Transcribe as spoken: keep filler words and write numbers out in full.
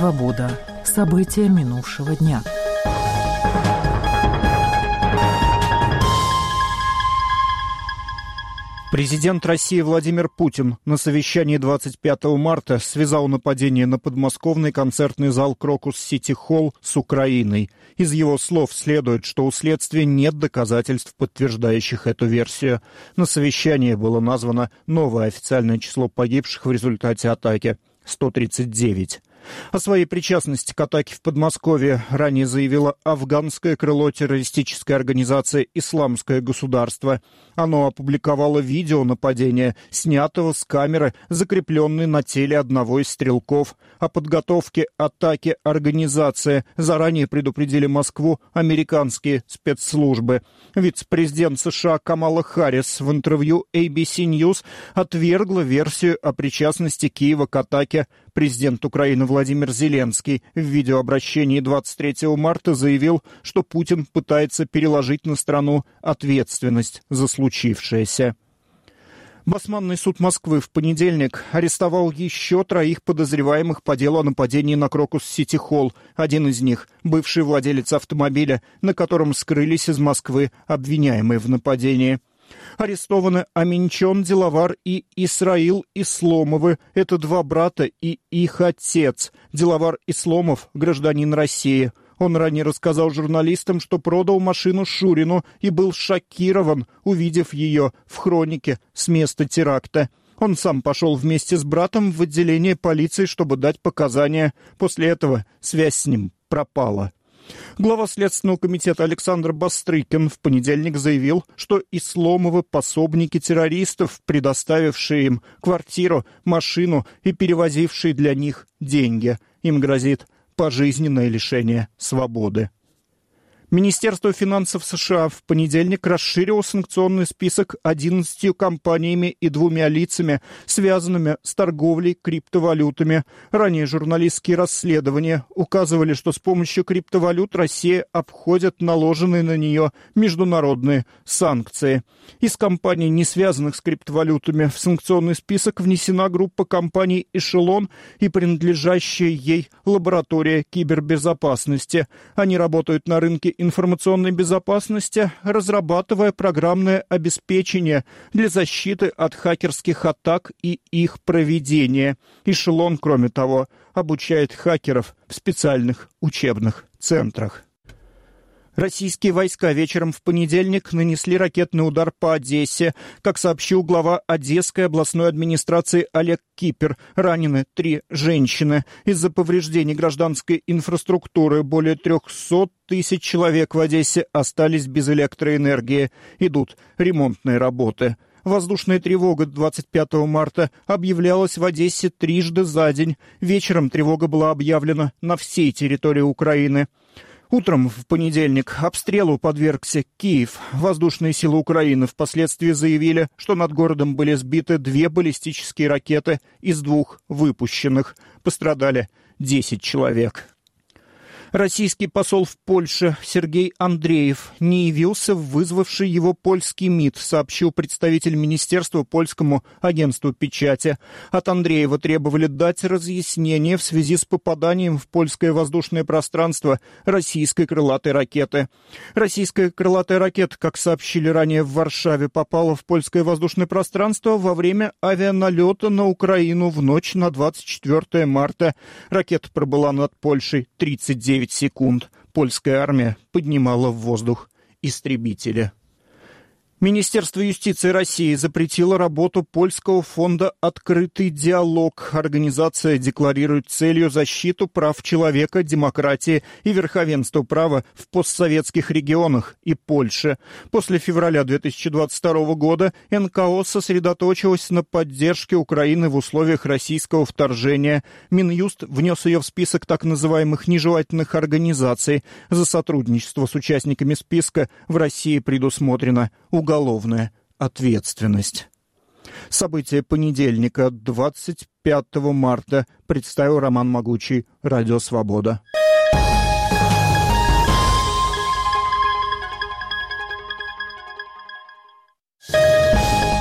Свобода. События минувшего дня. Президент России Владимир Путин на совещании двадцать пятого марта связал нападение на подмосковный концертный зал «Крокус Сити Холл» с Украиной. Из его слов следует, что у следствия нет доказательств, подтверждающих эту версию. На совещании было названо новое официальное число погибших в результате атаки – сто тридцать девять. О своей причастности к атаке в Подмосковье ранее заявило афганское крыло террористической организации «Исламское государство». Оно опубликовало видео нападения, снятого с камеры, закрепленной на теле одного из стрелков. О подготовке атаки организации заранее предупредили Москву американские спецслужбы. Вице-президент США Камала Харрис в интервью эй би си News отвергла версию о причастности Киева к атаке. Президент Украины Владимир Зеленский в видеообращении двадцать третьего марта заявил, что Путин пытается переложить на страну ответственность за случившееся. Басманный суд Москвы в понедельник арестовал еще троих подозреваемых по делу о нападении на Крокус Сити Холл. Один из них – бывший владелец автомобиля, на котором скрылись из Москвы обвиняемые в нападении. Арестованы Аминчон Диловар и Исраил Исломовы. Это два брата и их отец. Диловар Исломов – гражданин России. Он ранее рассказал журналистам, что продал машину Шурину и был шокирован, увидев ее в хронике с места теракта. Он сам пошел вместе с братом в отделение полиции, чтобы дать показания. После этого связь с ним пропала. Глава Следственного комитета Александр Бастрыкин в понедельник заявил, что Исломовы – пособники террористов, предоставившие им квартиру, машину и перевозившие для них деньги. Им грозит пожизненное лишение свободы. Министерство финансов США в понедельник расширило санкционный список одиннадцатью компаниями и двумя лицами, связанными с торговлей криптовалютами. Ранее журналистские расследования указывали, что с помощью криптовалют Россия обходит наложенные на нее международные санкции. Из компаний, не связанных с криптовалютами, в санкционный список внесена группа компаний «Эшелон» и принадлежащая ей лаборатория кибербезопасности. Они работают на рынке информационной безопасности, разрабатывая программное обеспечение для защиты от хакерских атак и их проведения. Эшелон, кроме того, обучает хакеров в специальных учебных центрах. Российские войска вечером в понедельник нанесли ракетный удар по Одессе. Как сообщил глава Одесской областной администрации Олег Кипер, ранены три женщины. Из-за повреждений гражданской инфраструктуры более трехсот тысяч человек в Одессе остались без электроэнергии. Идут ремонтные работы. Воздушная тревога двадцать пятого марта объявлялась в Одессе трижды за день. Вечером тревога была объявлена на всей территории Украины. Утром в понедельник обстрелу подвергся Киев. Воздушные силы Украины впоследствии заявили, что над городом были сбиты две баллистические ракеты из двух выпущенных. Пострадали десять человек. Российский посол в Польше Сергей Андреев не явился в вызвавший его польский МИД, сообщил представитель министерства польскому агентству печати. От Андреева требовали дать разъяснение в связи с попаданием в польское воздушное пространство российской крылатой ракеты. Российская крылатая ракета, как сообщили ранее в Варшаве, попала в польское воздушное пространство во время авианалета на Украину в ночь на двадцать четвёртого марта. Ракета пробыла над Польшей тридцать девять секунд. Польская армия поднимала в воздух истребители. Министерство юстиции России запретило работу польского фонда «Открытый диалог». Организация декларирует целью защиту прав человека, демократии и верховенства права в постсоветских регионах и Польше. После февраля две тысячи двадцать второго года эн ка о сосредоточилась на поддержке Украины в условиях российского вторжения. Минюст внес ее в список так называемых нежелательных организаций. За сотрудничество с участниками списка в России предусмотрено уголовная ответственность. События понедельника, двадцать пятого марта, представил Роман Могучий, Радио Свобода.